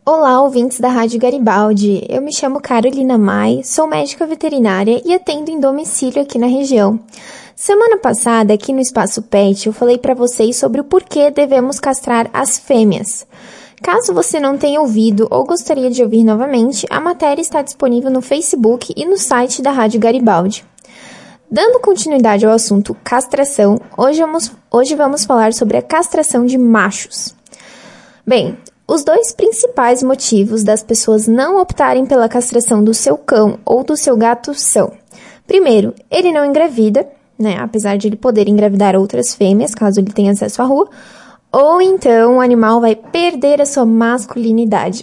Olá, ouvintes da Rádio Garibaldi. Eu me chamo Carolina Mai, sou médica veterinária e atendo em domicílio aqui na região. Semana passada, aqui no Espaço Pet, eu falei para vocês sobre o porquê devemos castrar as fêmeas. Caso você não tenha ouvido ou gostaria de ouvir novamente, a matéria está disponível no Facebook e no site da Rádio Garibaldi. Dando continuidade ao assunto castração, hoje vamos falar sobre a castração de machos. Bem, os dois principais motivos das pessoas não optarem pela castração do seu cão ou do seu gato são: primeiro, ele não engravida, apesar de ele poder engravidar outras fêmeas, caso ele tenha acesso à rua, ou então o animal vai perder a sua masculinidade.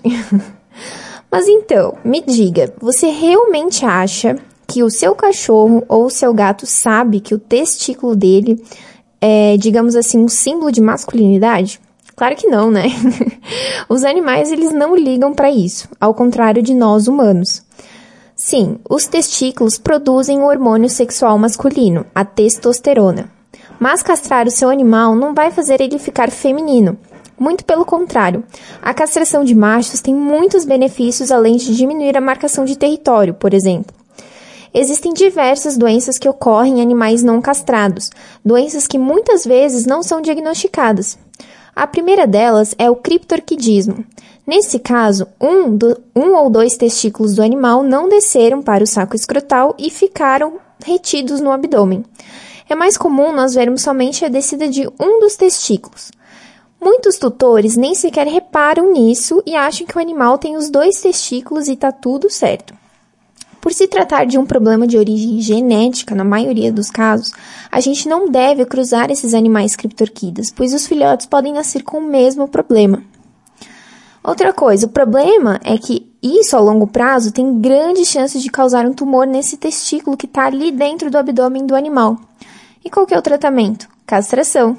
Mas então, me diga, você realmente acha que o seu cachorro ou o seu gato sabe que o testículo dele é, digamos assim, um símbolo de masculinidade? Claro que não, né? Os animais, eles não ligam para isso, ao contrário de nós humanos. Sim, os testículos produzem o hormônio sexual masculino, a testosterona. Mas castrar o seu animal não vai fazer ele ficar feminino. Muito pelo contrário, a castração de machos tem muitos benefícios além de diminuir a marcação de território, por exemplo. Existem diversas doenças que ocorrem em animais não castrados, doenças que muitas vezes não são diagnosticadas. A primeira delas é o criptorquidismo. Nesse caso, um ou dois testículos do animal não desceram para o saco escrotal e ficaram retidos no abdômen. É mais comum nós vermos somente a descida de um dos testículos. Muitos tutores nem sequer reparam nisso e acham que o animal tem os dois testículos e está tudo certo. Por se tratar de um problema de origem genética, na maioria dos casos, a gente não deve cruzar esses animais criptorquidas, pois os filhotes podem nascer com o mesmo problema. Outra coisa, o problema é que isso, a longo prazo, tem grandes chances de causar um tumor nesse testículo que está ali dentro do abdômen do animal. E qual que é o tratamento? Castração.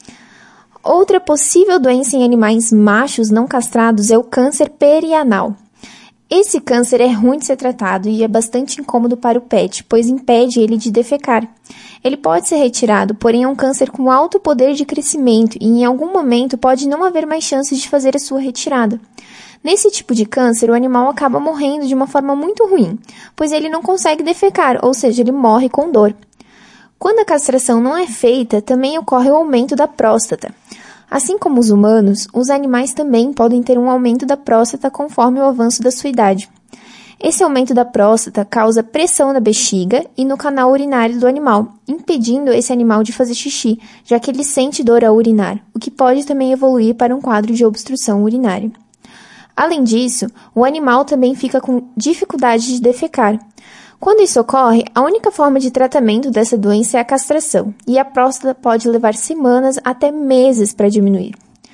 Outra possível doença em animais machos não castrados é o câncer perianal. Esse câncer é ruim de ser tratado e é bastante incômodo para o pet, pois impede ele de defecar. Ele pode ser retirado, porém é um câncer com alto poder de crescimento e em algum momento pode não haver mais chances de fazer a sua retirada. Nesse tipo de câncer, o animal acaba morrendo de uma forma muito ruim, pois ele não consegue defecar, ou seja, ele morre com dor. Quando a castração não é feita, também ocorre o aumento da próstata. Assim como os humanos, os animais também podem ter um aumento da próstata conforme o avanço da sua idade. Esse aumento da próstata causa pressão na bexiga e no canal urinário do animal, impedindo esse animal de fazer xixi, já que ele sente dor ao urinar, o que pode também evoluir para um quadro de obstrução urinária. Além disso, o animal também fica com dificuldade de defecar. Quando isso ocorre, a única forma de tratamento dessa doença é a castração, e a próstata pode levar semanas até meses para diminuir.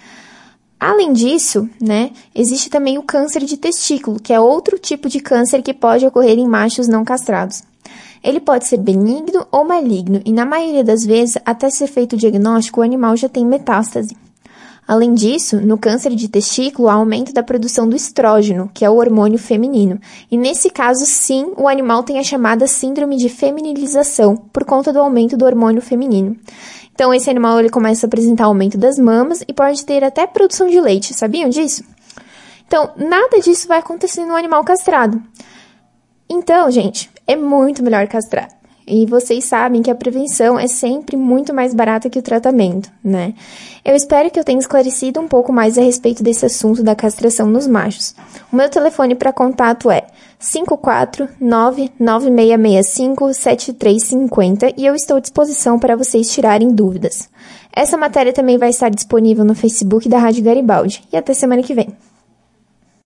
Além disso, existe também o câncer de testículo, que é outro tipo de câncer que pode ocorrer em machos não castrados. Ele pode ser benigno ou maligno, e na maioria das vezes, até ser feito o diagnóstico, o animal já tem metástase. Além disso, no câncer de testículo, há aumento da produção do estrógeno, que é o hormônio feminino. E nesse caso, sim, o animal tem a chamada síndrome de feminilização, por conta do aumento do hormônio feminino. Então, esse animal ele começa a apresentar aumento das mamas e pode ter até produção de leite. Sabiam disso? Então, nada disso vai acontecer no animal castrado. Então, gente, é muito melhor castrar. E vocês sabem que a prevenção é sempre muito mais barata que o tratamento, Eu espero que eu tenha esclarecido um pouco mais a respeito desse assunto da castração nos machos. O meu telefone para contato é 549-9665-7350 e eu estou à disposição para vocês tirarem dúvidas. Essa matéria também vai estar disponível no Facebook da Rádio Garibaldi. E até semana que vem.